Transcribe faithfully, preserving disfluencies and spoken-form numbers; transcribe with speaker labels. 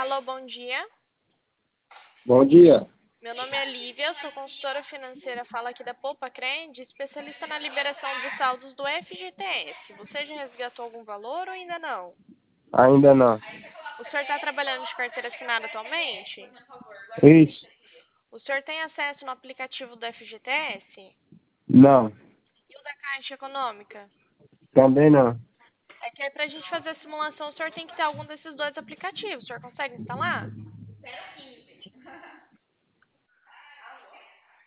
Speaker 1: Alô, bom dia.
Speaker 2: Bom dia.
Speaker 1: Meu nome é Lívia, sou consultora financeira, falo aqui da Poupa Cred, especialista na liberação de saldos do F G T S. Você já resgatou algum valor ou ainda não?
Speaker 2: Ainda não.
Speaker 1: O senhor está trabalhando de carteira assinada atualmente?
Speaker 2: Isso?
Speaker 1: O senhor tem acesso no aplicativo do F G T S?
Speaker 2: Não.
Speaker 1: E o da Caixa Econômica?
Speaker 2: Também não.
Speaker 1: É que aí, para a gente fazer a simulação, o senhor tem que ter algum desses dois aplicativos. O senhor consegue instalar?